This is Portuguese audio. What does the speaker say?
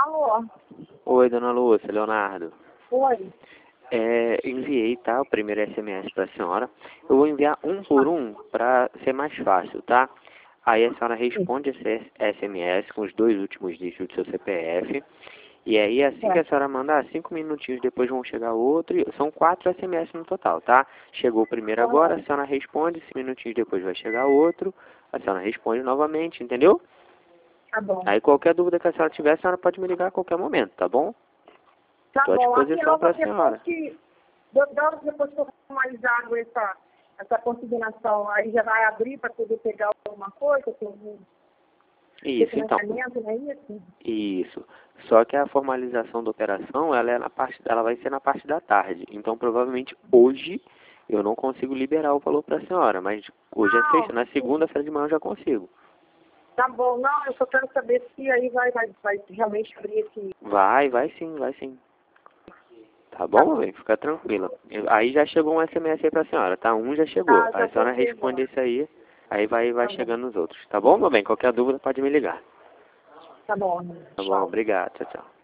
Alô? Oi, dona Lúcia, Leonardo. Oi. Enviei, tá, o primeiro SMS para a senhora. Eu vou enviar um por um para ser mais fácil, tá? Aí a senhora responde esse SMS com os 2 últimos dígitos do seu CPF. E aí, assim que a senhora mandar, 5 minutinhos depois vão chegar outro. São 4 SMS no total, tá? Chegou o primeiro agora, a senhora responde, 5 minutinhos depois vai chegar outro. A senhora responde novamente, entendeu? Tá bom. Aí qualquer dúvida que a senhora tiver, a senhora pode me ligar a qualquer momento, tá bom? Tá Estou à bom. disposição para a senhora. Depois que eu formalizado essa consignação, aí já vai abrir para poder pegar alguma coisa? Isso, então. Financiamento, não é isso? Isso. Só que a formalização da operação, ela vai ser na parte da tarde. Então, provavelmente, hoje eu não consigo liberar o valor para a senhora, mas hoje é sexta, na segunda-feira de manhã eu já consigo. Tá bom. Não, eu só quero saber se aí vai realmente abrir esse... Vai sim. Tá bom, bem? Fica tranquila. Aí já chegou um SMS aí para a senhora, tá? Um já chegou. Ah, já Aí a senhora peguei responde agora. isso aí vai Tá bom. chegando nos outros. Tá bom, meu bem? Qualquer dúvida pode me ligar. Tá bom. Tá bom, Tchau. obrigado. Tchau, tchau.